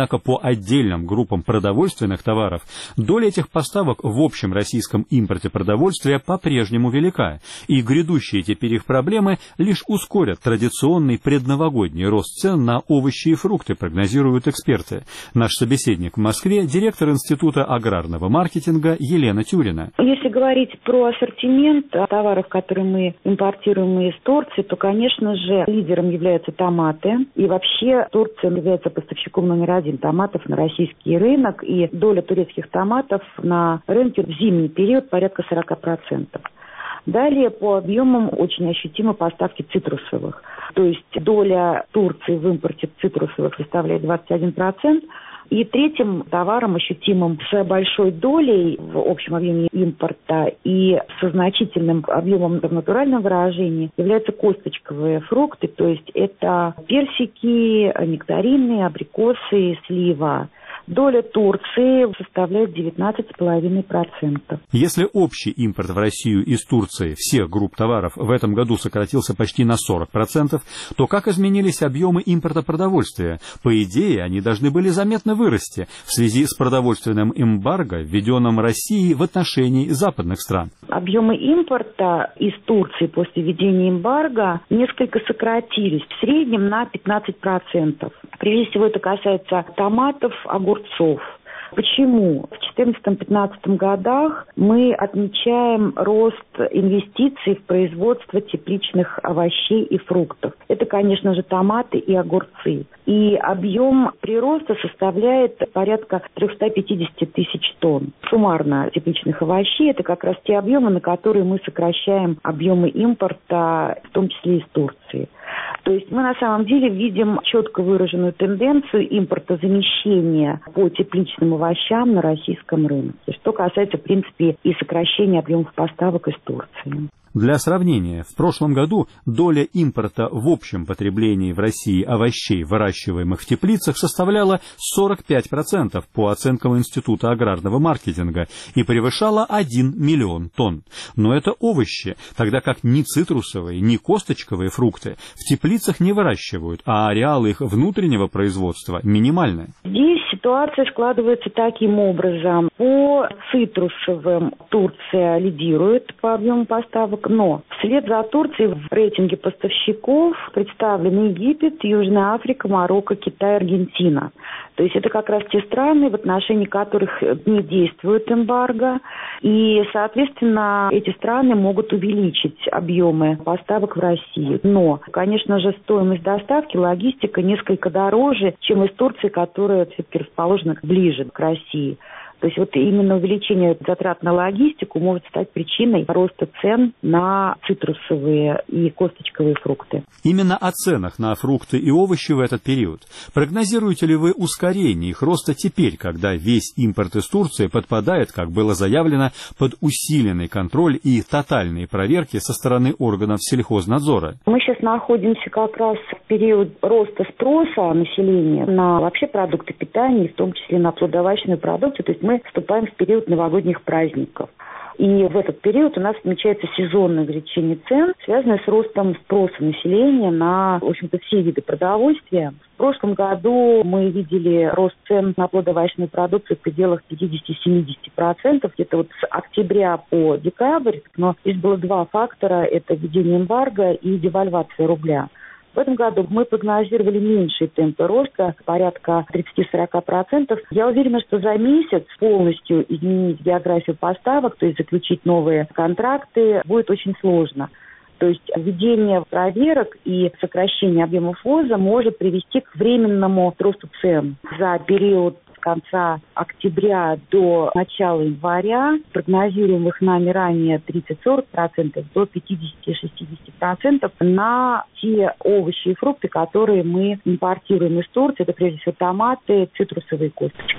отдельным группам продовольственных товаров, доля этих поставок в общем российском импорте продовольствия по-прежнему велика, и грядущие теперь их проблемы лишь ускорят традиционный предновогодний рост цен на овощи и фрукты, прогнозируют эксперты. Наш собеседник в Москве — директор Института аграрного маркетинга Елена Тюрина. Если говорить про ассортимент товаров, которые мы импортируем из Турции, то, конечно же, лидером являются томаты. И вообще Турция является поставщиком номер один томатов на российский рынок. И доля турецких томатов на рынке в зимний период порядка сорок процентов. Далее по объемам очень ощутимы поставки цитрусовых. То есть доля Турции в импорте цитрусовых составляет двадцать один процент. И третьим товаром, ощутимым с большой долей в общем объеме импорта и со значительным объемом в натуральном выражении, являются косточковые фрукты, то есть это персики, нектарины, абрикосы, слива. Доля Турции составляет девятнадцать целых пять десятых процента. Если общий импорт в Россию из Турции всех групп товаров в этом году сократился почти на сорок процентов, то как изменились объемы импорта продовольствия? По идее, они должны были заметно вырасти в связи с продовольственным эмбарго, введенным Россией в отношении западных стран. Объемы импорта из Турции после введения эмбарго несколько сократились, в среднем на пятнадцать процентов. Прежде всего это касается томатов, огурцов. Почему? В две тысячи четырнадцатом-пятнадцатом годах мы отмечаем рост инвестиций в производство тепличных овощей и фруктов. Это, конечно же, томаты и огурцы. И объем прироста составляет порядка триста пятьдесят тысяч тонн. Суммарно тепличных овощей — это как раз те объемы, на которые мы сокращаем объемы импорта, в том числе из Турции. То есть мы на самом деле видим четко выраженную тенденцию импортозамещения по тепличным овощам на российском рынке, что касается, в принципе, и сокращения объемов поставок из Турции. Для сравнения, в прошлом году доля импорта в общем потреблении в России овощей, выращиваемых в теплицах, составляла сорок пять процентов по оценкам Института аграрного маркетинга и превышала один миллион тонн. Но это овощи, тогда как ни цитрусовые, ни косточковые фрукты в теплицах не выращивают, а ареалы их внутреннего производства минимальны. Здесь ситуация складывается таким образом. По цитрусовым Турция лидирует по объему поставок, но вслед за Турцией в рейтинге поставщиков представлены Египет, Южная Африка, Марокко, Китай, Аргентина. То есть это как раз те страны, в отношении которых не действует эмбарго, и, соответственно, эти страны могут увеличить объемы поставок в Россию. Но, конечно же, стоимость доставки, логистика несколько дороже, чем из Турции, которая все-таки расположена ближе к России. То есть вот именно увеличение затрат на логистику может стать причиной роста цен на цитрусовые и косточковые фрукты. Именно о ценах на фрукты и овощи в этот период. Прогнозируете ли вы ускорение их роста теперь, когда весь импорт из Турции подпадает, как было заявлено, под усиленный контроль и тотальные проверки со стороны органов сельхознадзора? Мы сейчас находимся как раз в период роста спроса населения на вообще продукты питания, в том числе на плодовочную продукцию. То есть мы Мы вступаем в период новогодних праздников. И в этот период у нас отмечается сезонное увеличение цен, связанное с ростом спроса населения на, в общем-то, все виды продовольствия. В прошлом году мы видели рост цен на плодовочную продукцию в пределах пятьдесят-семьдесят процентов, где-то вот с октября по декабрь. Но здесь было два фактора: это введение эмбарго и девальвация рубля. В этом году мы прогнозировали меньшие темпы роста, порядка тридцать-сорок процентов. Я уверена, что за месяц полностью изменить географию поставок, то есть заключить новые контракты, будет очень сложно. То есть введение проверок и сокращение объемов ввоза может привести к временному росту цен. За период с конца октября до начала января прогнозируемых нами ранее тридцать-сорок процентов до пятьдесят-шестьдесят процентов на те овощи и фрукты, которые мы импортируем из Турции. Это прежде всего томаты, цитрусовые, косточки.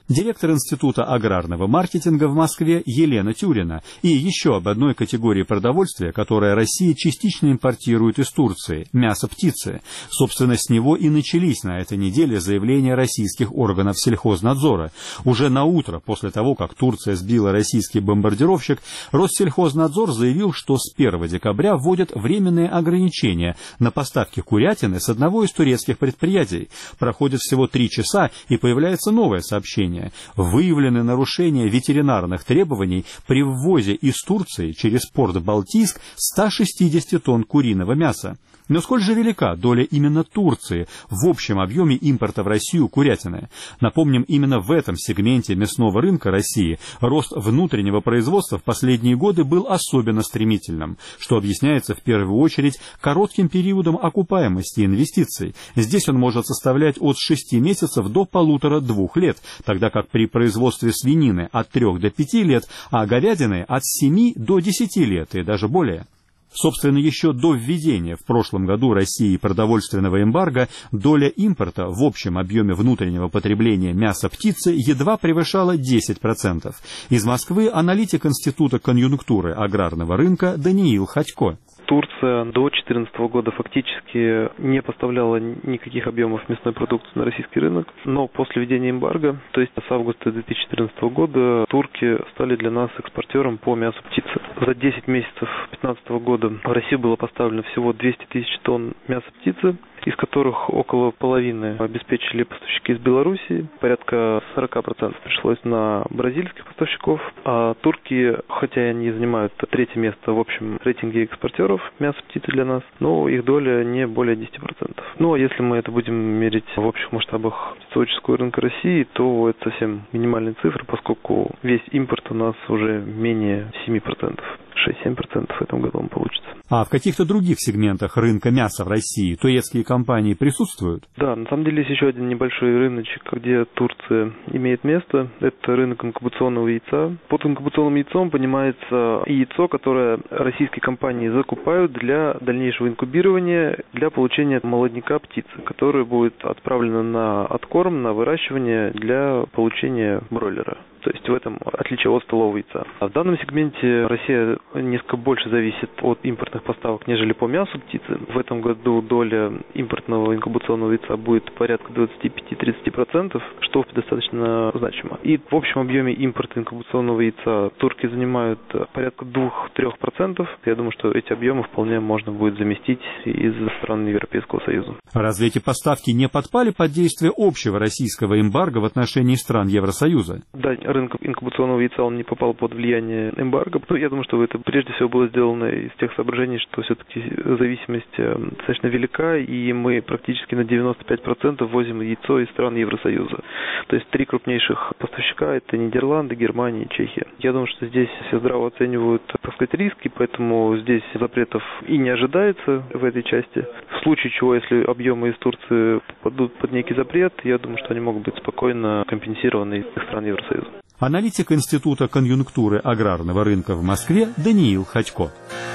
Директор Института аграрного маркетинга в Москве Елена Тюрина. И еще об одной категории продовольствия, которое Россия частично импортирует из Турции – мясо птицы. Собственно, с него и начались на этой неделе заявления российских органов сельхознадзора. Уже на утро, после того, как Турция сбила российский бомбардировщик, Россельхознадзор заявил, что с первого декабря вводят временные ограничения на поставки курятины с одного из турецких предприятий. Проходит всего три часа, и появляется новое сообщение. Выявлены нарушения ветеринарных требований при ввозе из Турции через порт Балтийск ста шестидесяти тонн куриного мяса. Но сколь же велика доля именно Турции в общем объеме импорта в Россию курятины? Напомним, именно в этом сегменте мясного рынка России рост внутреннего производства в последние годы был особенно стремительным, что объясняется в первую очередь коротким периодом окупаемости инвестиций. Здесь он может составлять от шести месяцев до полутора-двух лет, тогда как при производстве свинины от трех до пяти лет, а говядины от семи до десяти лет и даже более. Собственно, еще до введения в прошлом году России продовольственного эмбарго доля импорта в общем объеме внутреннего потребления мяса птицы едва превышала десять процентов. Из Москвы аналитик Института конъюнктуры аграрного рынка Даниил Ходько. Турция до две тысячи четырнадцатого года фактически не поставляла никаких объемов мясной продукции на российский рынок, но после введения эмбарго, то есть с августа две тысячи четырнадцатого года, турки стали для нас экспортером по мясу птицы. За десять месяцев две тысячи пятнадцатого года в Россию было поставлено всего двести тысяч тонн мяса птицы, из которых около половины обеспечили поставщики из Белоруссии, порядка сорок процентов пришлось на бразильских поставщиков, а турки, хотя они занимают третье место в общем рейтинге экспортеров мяса птицы для нас, но их доля не более десяти процентов. Ну а если мы это будем мерить в общих масштабах птицеводческого рынка России, то это совсем минимальные цифры, поскольку весь импорт у нас уже менее семи процентов. шесть-семь процентов в этом году он получится. А в каких-то других сегментах рынка мяса в России турецкие компании присутствуют? Да, на самом деле есть еще один небольшой рыночек, где Турция имеет место. Это рынок инкубационного яйца. Под инкубационным яйцом понимается яйцо, которое российские компании закупают для дальнейшего инкубирования, для получения молодняка птицы, которое будет отправлено на откорм, на выращивание для получения бройлера. То есть в этом отличие от столового яйца. А в данном сегменте Россия несколько больше зависит от импортных поставок, нежели по мясу птицы. В этом году доля импортного инкубационного яйца будет порядка двадцать пять - тридцать процентов, что достаточно значимо. И в общем объеме импорта инкубационного яйца турки занимают порядка двух-трёх процентов. Я думаю, что эти объемы вполне можно будет заместить из стран Европейского Союза. Разве эти поставки не подпали под действие общего российского эмбарго в отношении стран Евросоюза? Да, рынок инкубационного яйца он не попал под влияние эмбарго. Но я думаю, что это прежде всего было сделано из тех соображений, что все-таки зависимость достаточно велика, и мы практически на девяносто пять процентов возим яйцо из стран Евросоюза. То есть три крупнейших поставщика – это Нидерланды, Германия и Чехия. Я думаю, что здесь все здраво оценивают, так сказать, риски, поэтому здесь запретов и не ожидается в этой части. В случае чего, если объемы из Турции попадут под некий запрет, я думаю, что они могут быть спокойно компенсированы из стран Евросоюза. Аналитик Института конъюнктуры аграрного рынка в Москве Даниил Ходько.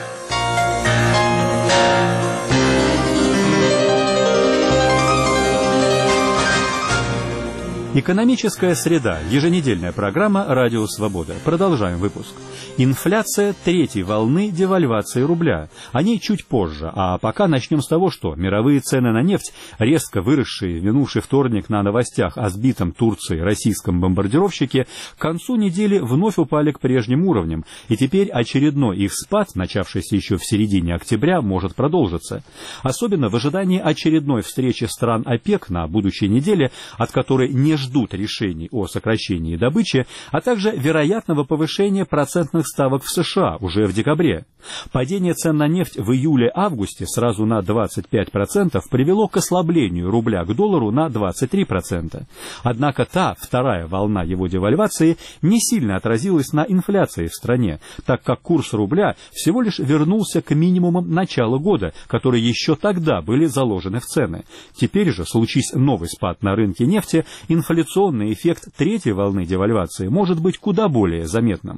Экономическая среда. Еженедельная программа «Радио Свобода». Продолжаем выпуск. Инфляция третьей волны девальвации рубля. О ней чуть позже. А пока начнем с того, что мировые цены на нефть, резко выросшие в минувший вторник на новостях о сбитом Турцией российском бомбардировщике, к концу недели вновь упали к прежним уровням. И теперь очередной их спад, начавшийся еще в середине октября, может продолжиться. Особенно в ожидании очередной встречи стран ОПЕК на будущей неделе, от которой не ждут решений о сокращении добычи, а также вероятного повышения процентных ставок в США уже в декабре. Падение цен на нефть в июле-августе сразу на двадцать пять процентов привело к ослаблению рубля к доллару на двадцать три процента. Однако та вторая волна его девальвации не сильно отразилась на инфляции в стране, так как курс рубля всего лишь вернулся к минимумам начала года, которые еще тогда были заложены в цены. Теперь же, случись новый спад на рынке нефти, инфляционный эффект третьей волны девальвации может быть куда более заметным.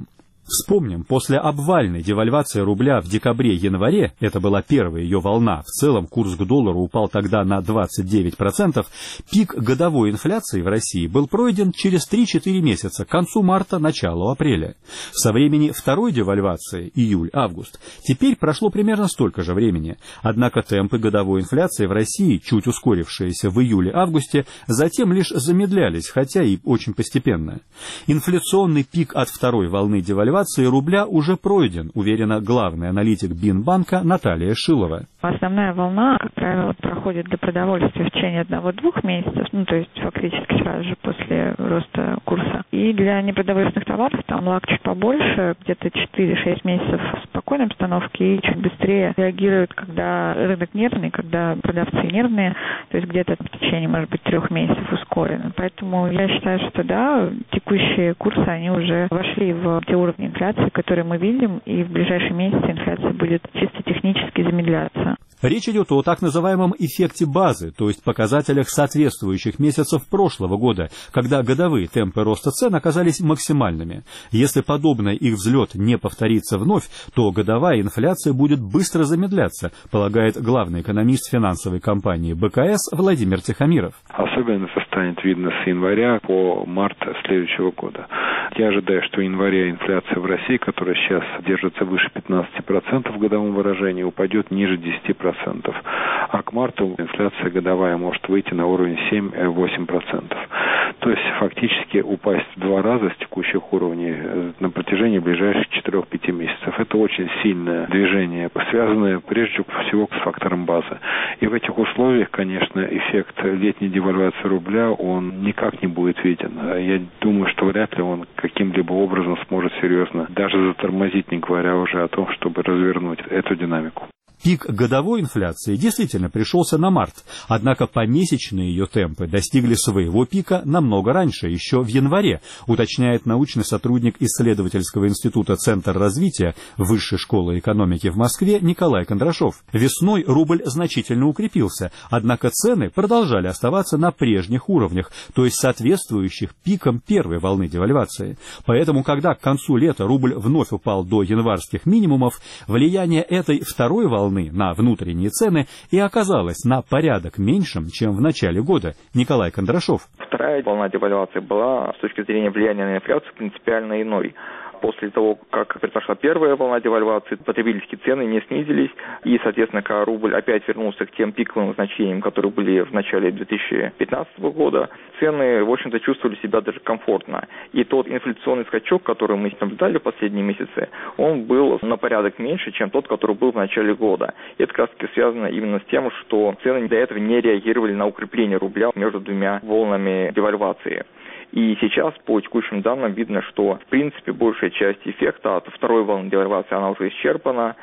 Вспомним, после обвальной девальвации рубля в декабре-январе, это была первая ее волна, в целом курс к доллару упал тогда на двадцать девять процентов, пик годовой инфляции в России был пройден через три-четыре месяца, к концу марта, началу апреля. Со времени второй девальвации, июль-август, теперь прошло примерно столько же времени, однако темпы годовой инфляции в России, чуть ускорившиеся в июле-августе, затем лишь замедлялись, хотя и очень постепенно. Инфляционный пик от второй волны девальвации рубля уже пройден, уверена главный аналитик Бинбанка Наталья Шилова. Основная волна, как правило, проходит для продовольствия в течение одного-двух месяцев, ну, то есть фактически сразу же после роста курса. И для непродовольственных товаров там лаг чуть побольше, где-то четыре-шесть месяцев в спокойной обстановке и чуть быстрее реагируют, когда рынок нервный, когда продавцы нервные, то есть где-то в течение, может быть, трех месяцев ускорено. Поэтому я считаю, что да, текущие курсы, они уже вошли в те уровни инфляции, которые мы видим, и в ближайшие месяцы инфляция будет чисто технически замедляться. Речь идет о так называемом эффекте базы, то есть показателях соответствующих месяцев прошлого года, когда годовые темпы роста цен оказались максимальными. Если подобный их взлет не повторится вновь, то годовая инфляция будет быстро замедляться, полагает главный экономист финансовой компании БКС Владимир Тихомиров. Особенно это станет видно с января по март следующего года. Я ожидаю, что в январе инфляция в России, которая сейчас держится выше пятнадцати процентов в годовом выражении, упадет ниже десяти процентов. А к марту инфляция годовая может выйти на уровень семь-восемь процентов. То есть фактически упасть в два раза с текущих уровней на протяжении ближайших четырёх-пяти месяцев. Это очень сильное движение, связанное прежде всего с фактором базы. И в этих условиях, конечно, эффект летней девальвации рубля, он никак не будет виден. Я думаю, что вряд ли он каким-либо образом сможет серьезно даже затормозить, не говоря уже о том, чтобы развернуть эту динамику. Пик годовой инфляции действительно пришелся на март, однако помесячные ее темпы достигли своего пика намного раньше, еще в январе, уточняет научный сотрудник исследовательского института «Центр развития» Высшей школы экономики в Москве Николай Кондрашов. Весной рубль значительно укрепился, однако цены продолжали оставаться на прежних уровнях, то есть соответствующих пикам первой волны девальвации. Поэтому, когда к концу лета рубль вновь упал до январских минимумов, влияние этой второй волны на внутренние цены и оказалось на порядок меньшим, чем в начале года. Николай Кондрашов. Вторая волна девальвации была с точки зрения влияния на инфляцию принципиально иной. После того, как произошла первая волна девальвации, потребительские цены не снизились, и, соответственно, когда рубль опять вернулся к тем пиковым значениям, которые были в начале две тысячи пятнадцатого года, цены, в общем-то, чувствовали себя даже комфортно. И тот инфляционный скачок, который мы наблюдали в последние месяцы, он был на порядок меньше, чем тот, который был в начале года. И это как раз связано именно с тем, что цены до этого не реагировали на укрепление рубля между двумя волнами девальвации. И сейчас по текущим данным видно, что в принципе большая часть эффекта от второй волны девальвации она уже исчерпана.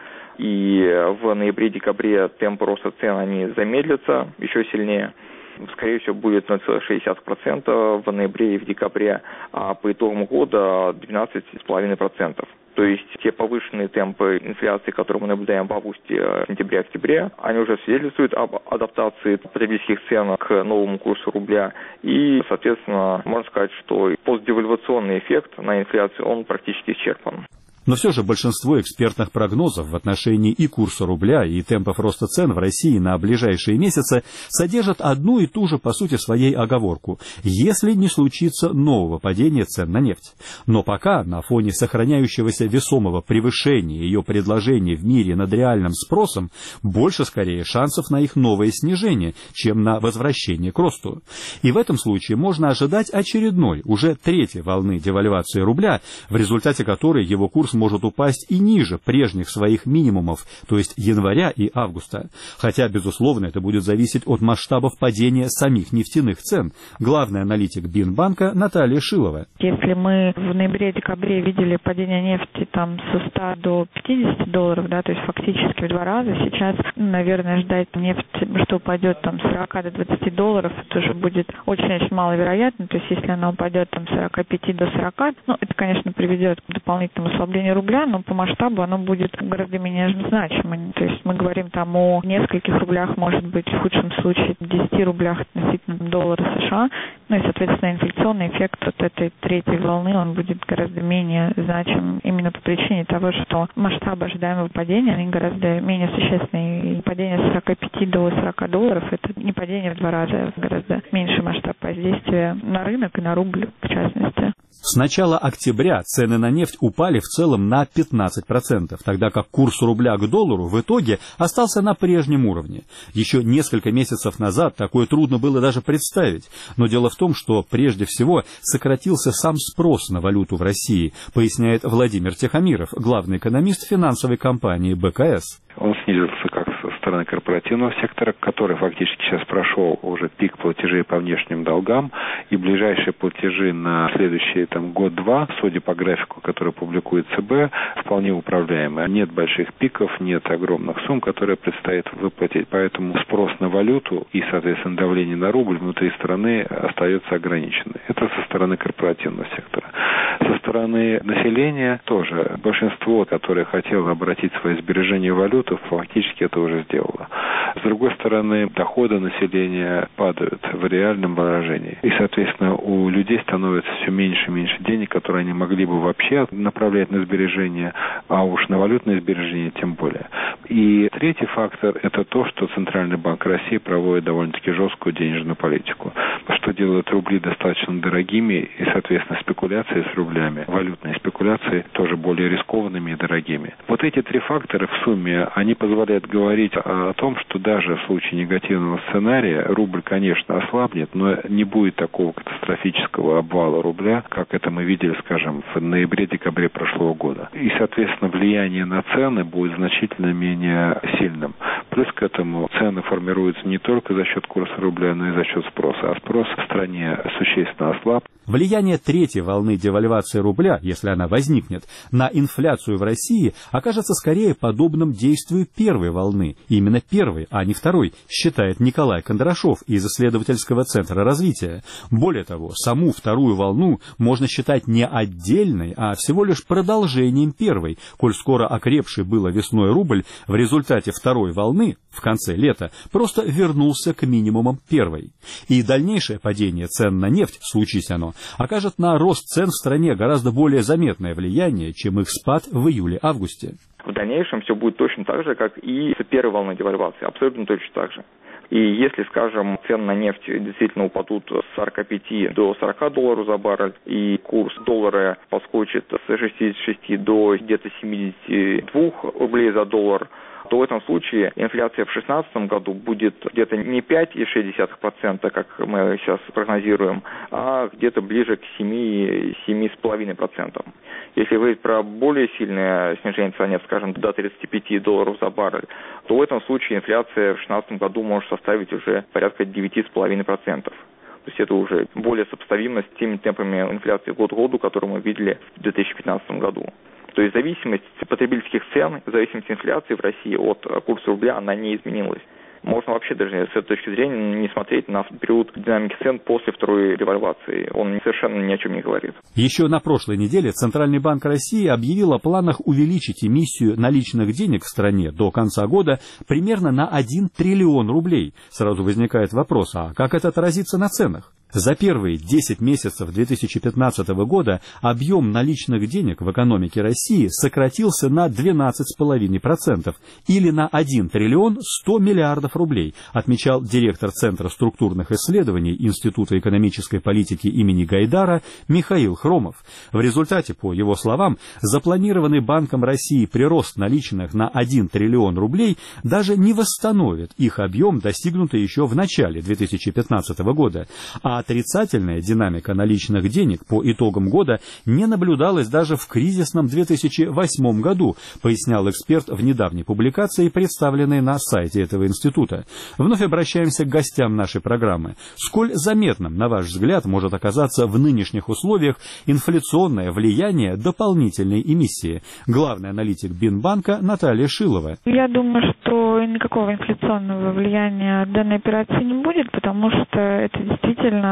И в ноябре-декабре темпы роста цен они замедлятся еще сильнее. Скорее всего, будет ноль целых шесть десятых процента в ноябре и в декабре, а по итогам года двенадцать целых пять десятых процента. То есть те повышенные темпы инфляции, которые мы наблюдаем в августе, сентябре, октябре, они уже свидетельствуют об адаптации потребительских цен к новому курсу рубля. И, соответственно, можно сказать, что постдевальвационный эффект на инфляцию, он практически исчерпан. Но все же большинство экспертных прогнозов в отношении и курса рубля, и темпов роста цен в России на ближайшие месяцы содержат одну и ту же, по сути, своей оговорку, если не случится нового падения цен на нефть. Но пока на фоне сохраняющегося весомого превышения ее предложений в мире над реальным спросом больше, скорее, шансов на их новое снижение, чем на возвращение к росту. И в этом случае можно ожидать очередной, уже третьей волны девальвации рубля, в результате которой его курс может упасть и ниже прежних своих минимумов, то есть января и августа. Хотя, безусловно, это будет зависеть от масштабов падения самих нефтяных цен. Главный аналитик Бинбанка Наталья Шилова. Если мы в ноябре-декабре видели падение нефти там со ста до пятидесяти долларов, да, то есть фактически в два раза, сейчас, наверное, ждать нефть, что упадет там с сорока до двадцати долларов, тоже будет очень-очень маловероятно. То есть если она упадет там с сорока пяти до сорока, ну, это, конечно, приведет к дополнительному ослаблению падение рубля, но по масштабу оно будет гораздо менее значимым. То есть мы говорим там о нескольких рублях, может быть, в худшем случае десяти рублях относительно доллара США. Ну и, соответственно, инфляционный эффект от этой третьей волны, он будет гораздо менее значим именно по причине того, что масштабы ожидаемого падения, они гораздо менее существенные. И падение с сорока пяти до сорока долларов – это не падение в два раза, а гораздо меньший масштаб воздействия на рынок и на рубль, в частности. С начала октября цены на нефть упали в целом на пятнадцать процентов, тогда как курс рубля к доллару в итоге остался на прежнем уровне. Еще несколько месяцев назад такое трудно было даже представить. Но дело в том, что прежде всего сократился сам спрос на валюту в России, поясняет Владимир Тихомиров, главный экономист финансовой компании бэ ка эс. Он снизился как со стороны корпоративного сектора, который фактически сейчас прошел уже пик платежей по внешним долгам, и ближайшие платежи на следующий там, год-два, судя по графику, который публикует ЦБ, вполне управляемые. Нет больших пиков, нет огромных сумм, которые предстоит выплатить, поэтому спрос на валюту и, соответственно, давление на рубль внутри страны остается ограниченным. Это со стороны корпоративного сектора. Со стороны населения тоже большинство, которое хотело обратить свои сбережения в валюту, фактически это уже сделало. С другой стороны, доходы населения падают в реальном выражении. И, соответственно, у людей становится все меньше и меньше денег, которые они могли бы вообще направлять на сбережения, а уж на валютные сбережения тем более. И третий фактор – это то, что Центральный банк России проводит довольно-таки жесткую денежную политику, что делает рубли достаточно дорогими и, соответственно, спекуляции с рублями, валютные спекуляции тоже более рискованными и дорогими. Вот эти три фактора в сумме, они позволяют говорить о том, что даже в случае негативного сценария рубль, конечно, ослабнет, но не будет такого катастрофического обвала рубля, как это мы видели, скажем, в ноябре-декабре прошлого года. И, соответственно, влияние на цены будет значительно менее сильным. Плюс к этому цены формируются не только за счет курса рубля, но и за счет спроса. А спрос в стране существенно ослаб. Влияние третьей волны девальвации рубля, если она возникнет, на инфляцию в России окажется скорее подобным действию первой волны. Именно первой, а не второй, считает Николай Кондрашов из исследовательского центра развития. Более того, саму вторую волну можно считать не отдельной, а всего лишь продолжением первой, коль скоро окрепший было весной рубль в результате второй волны, в конце лета, просто вернулся к минимумам первой. И дальнейшее падение цен на нефть, случись оно, окажет на рост цен в стране гораздо более заметное влияние, чем их спад в июле-августе. В дальнейшем все будет точно так же, как и с первой волной девальвации, абсолютно точно так же. И если, скажем, цены на нефть действительно упадут с сорока пяти до сорока долларов за баррель, и курс доллара подскочит с шестидесяти шести до где-то семидесяти двух рублей за доллар, то в этом случае инфляция в две тысячи шестнадцатом году будет где-то не пять целых шесть десятых процента, как мы сейчас прогнозируем, а где-то ближе к семи — семи с половиной процентов. Если говорить про более сильное снижение цен нефти, скажем, до тридцати пяти долларов за баррель, то в этом случае инфляция в две тысячи шестнадцатом году может составить уже порядка девяти с половиной процентов. То есть это уже более сопоставимо с теми темпами инфляции год к году, которые мы видели в две тысячи пятнадцатом году. То есть зависимость потребительских цен, зависимость инфляции в России от курса рубля, она не изменилась. Можно вообще даже с этой точки зрения не смотреть на период динамики цен после второй девальвации. Он совершенно ни о чем не говорит. Еще на прошлой неделе Центральный банк России объявил о планах увеличить эмиссию наличных денег в стране до конца года примерно на один триллион рублей. Сразу возникает вопрос, а как это отразится на ценах? За первые десять месяцев две тысячи пятнадцатого года объем наличных денег в экономике России сократился на двенадцать целых пять десятых процента или на один триллион сто миллиардов рублей, отмечал директор Центра структурных исследований Института экономической политики имени Гайдара Михаил Хромов. В результате, по его словам, запланированный Банком России прирост наличных на один триллион рублей даже не восстановит их объем, достигнутый еще в начале две тысячи пятнадцатого года, а отрицательная динамика наличных денег по итогам года не наблюдалась даже в кризисном две тысячи восьмом году, пояснял эксперт в недавней публикации, представленной на сайте этого института. Вновь обращаемся к гостям нашей программы. Сколь заметным, на ваш взгляд, может оказаться в нынешних условиях инфляционное влияние дополнительной эмиссии? Главный аналитик Бинбанка Наталья Шилова. Я думаю, что никакого инфляционного влияния данной операции не будет, потому что это действительно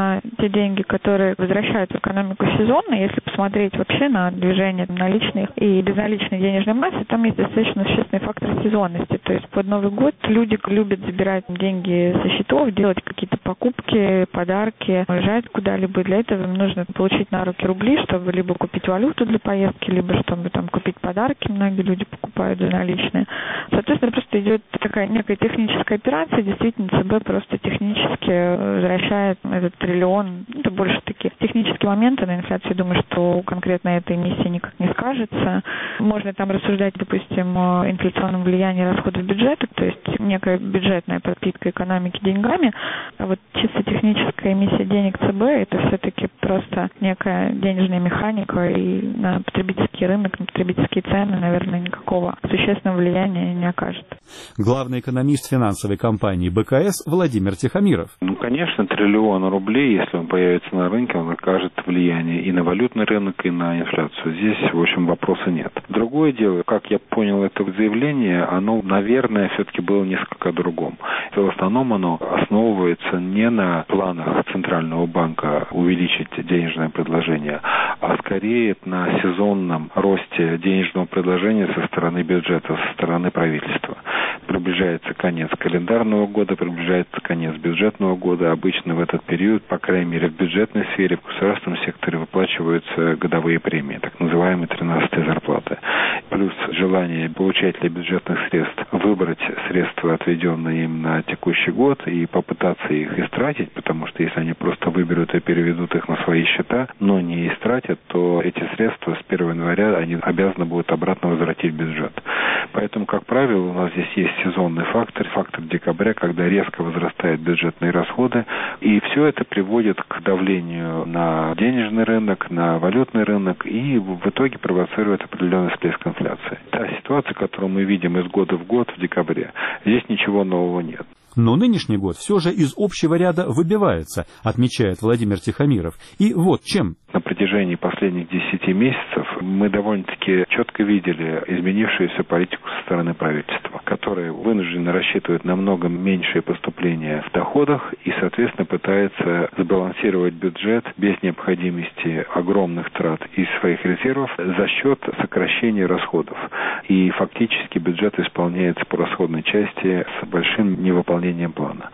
на те деньги, которые возвращают в экономику сезонно. Если посмотреть вообще на движение наличных и безналичной денежной массы, там есть достаточно существенный фактор сезонности. То есть под Новый год люди любят забирать деньги со счетов, делать какие-то покупки, подарки, уезжать куда-либо. Для этого им нужно получить на руки рубли, чтобы либо купить валюту для поездки, либо чтобы там купить подарки. Многие люди покупают за наличные. Соответственно, просто идет такая некая техническая операция. Действительно, ЦБ просто технически возвращает этот триллион. Это больше такие технические моменты на инфляцию. Думаю, что конкретно этой эмиссии никак не скажется. Можно там рассуждать, допустим, о инфляционном влиянии расходов бюджета, то есть некая бюджетная подпитка экономики деньгами. А вот чисто техническая эмиссия денег ЦБ – это все-таки просто некая денежная механика, и на потребительский рынок, на потребительские цены, наверное, никакого существенного влияния не окажет. Главный экономист финансовой компании БКС Владимир Тихомиров. Ну, конечно, триллион рублей, если он появится на рынке, он окажет влияние и на валютный рынок, и на инфляцию. Здесь, в общем, вопроса нет. Другое дело, как я понял это заявление, оно, наверное, все-таки было несколько о другом. В основном оно основывается не на планах Центрального банка увеличить денежное предложение, а скорее на сезонном росте денежного предложения со стороны бюджета, со стороны правительства. Приближается конец календарного года, приближается конец бюджетного года. Обычно в этот период, по крайней мере в бюджетной сфере, в государственном секторе выплачиваются годовые премии, так называемые тринадцатые зарплаты. Плюс желание получателей бюджетных средств выбрать средства, отведенные им на текущий год, и попытаться их истратить, потому что если они просто выберут и переведут их на свои счета, но не истратят, то эти средства с первого января они обязаны будут обратно возвратить в бюджет. Поэтому, как правило, у нас здесь есть сезонный фактор, фактор декабря, когда резко возрастают бюджетные расходы, и все это приводит к давлению на денежный рынок, на валютный рынок, и в итоге провоцирует определенный всплеск инфляции. Та ситуация, которую мы видим из года в год в декабре, здесь ничего нового нет. Но нынешний год все же из общего ряда выбивается, отмечает Владимир Тихомиров. И вот чем. На протяжении последних десяти месяцев мы довольно-таки четко видели изменившуюся политику со стороны правительства, которое вынуждено рассчитывать намного меньшие поступления в доходах и, соответственно, пытается сбалансировать бюджет без необходимости огромных трат из своих резервов за счет сокращения расходов. И фактически бюджет исполняется по расходной части с большим невыполнением плана.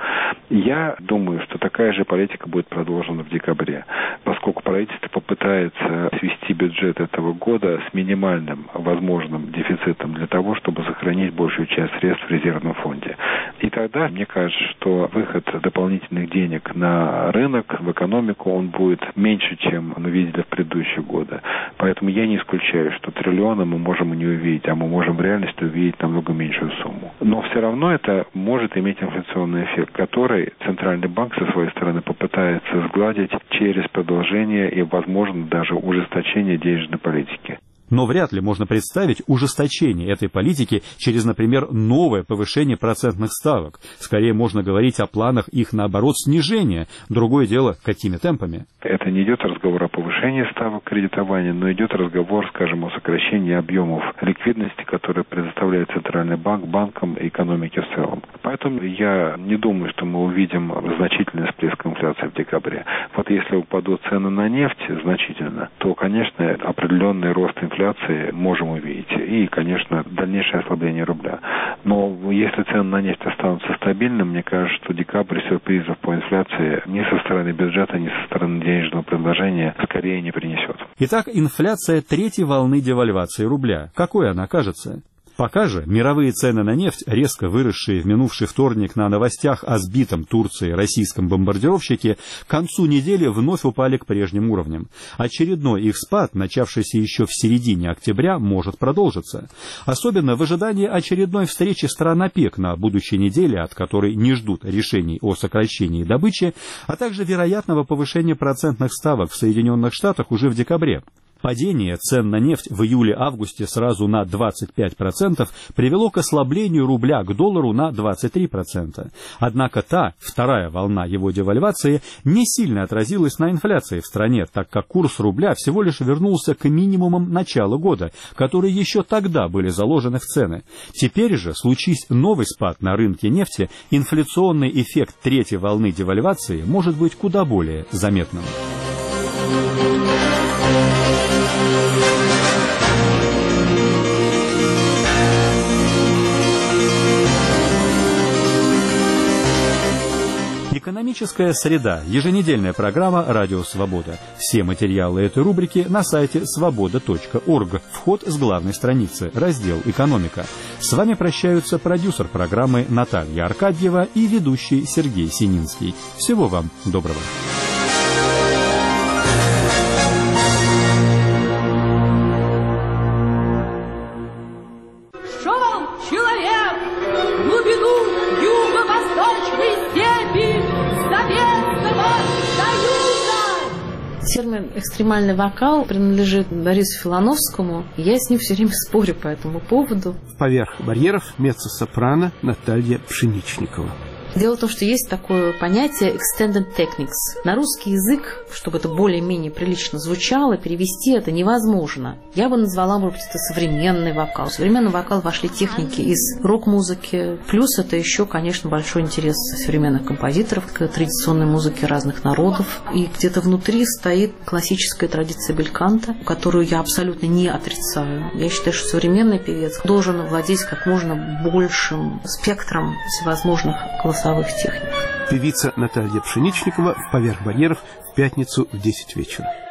Я думаю, что такая же политика будет продолжена в декабре, поскольку правительство попытается свести бюджет этого года с минимальным возможным дефицитом для того, чтобы сохранить большую часть средств в резервном фонде. И тогда, мне кажется, что выход дополнительных денег на рынок, в экономику, он будет меньше, чем мы видели в предыдущие годы. Поэтому я не исключаю, что триллиона мы можем и не увидеть, а мы можем в реальности увидеть намного меньшую сумму. Но все равно это может иметь инфляционный эффект, который Центральный банк со своей стороны попытается сгладить через продолжение и, возможно, даже ужесточение денежной политики. Но вряд ли можно представить ужесточение этой политики через, например, новое повышение процентных ставок. Скорее можно говорить о планах их, наоборот, снижения. Другое дело, какими темпами. Это не идет разговор о повышении ставок кредитования, но идет разговор, скажем, о сокращении объемов ликвидности, которые предоставляет Центральный банк банкам и экономике в целом. Поэтому я не думаю, что мы увидим значительный всплеск инфляции в декабре. Вот если упадут цены на нефть значительно, то, конечно, определенный рост инфляции можем увидеть. И, конечно, дальнейшее ослабление рубля. Но если цены на нефть останутся стабильными, мне кажется, что декабрь сюрпризов по инфляции ни со стороны бюджета, ни со стороны денежного предложения скорее не принесет. Итак, инфляция третьей волны девальвации рубля. Какой она окажется? Пока же мировые цены на нефть, резко выросшие в минувший вторник на новостях о сбитом Турцией российском бомбардировщике, к концу недели вновь упали к прежним уровням. Очередной их спад, начавшийся еще в середине октября, может продолжиться. Особенно в ожидании очередной встречи стран ОПЕК на будущей неделе, от которой не ждут решений о сокращении добычи, а также вероятного повышения процентных ставок в Соединенных Штатах уже в декабре. Падение цен на нефть в июле-августе сразу на двадцать пять процентов привело к ослаблению рубля к доллару на двадцать три процента. Однако та, вторая волна его девальвации, не сильно отразилась на инфляции в стране, так как курс рубля всего лишь вернулся к минимумам начала года, которые еще тогда были заложены в цены. Теперь же, случись новый спад на рынке нефти, инфляционный эффект третьей волны девальвации может быть куда более заметным. Экономическая среда. Еженедельная программа «Радио Свобода». Все материалы этой рубрики на сайте свобода точка орг. Вход с главной страницы. Раздел «Экономика». С вами прощаются продюсер программы Наталья Аркадьева и ведущий Сергей Сининский. Всего вам доброго. Термин «экстремальный вокал» принадлежит Борису Филоновскому. Я с ним все время спорю по этому поводу. Поверх барьеров меццо-сопрано Наталья Пшеничникова. Дело в том, что есть такое понятие extended techniques. На русский язык, чтобы это более-менее прилично звучало, перевести это невозможно. Я бы назвала, может быть, это современный вокал. В современный вокал вошли техники из рок-музыки. Плюс это еще, конечно, большой интерес современных композиторов к традиционной музыке разных народов. И где-то внутри стоит классическая традиция бельканта, которую я абсолютно не отрицаю. Я считаю, что современный певец должен владеть как можно большим спектром всевозможных голосовых техник. Певица Наталья Пшеничникова в «Поверх барьеров» в пятницу в десять вечера.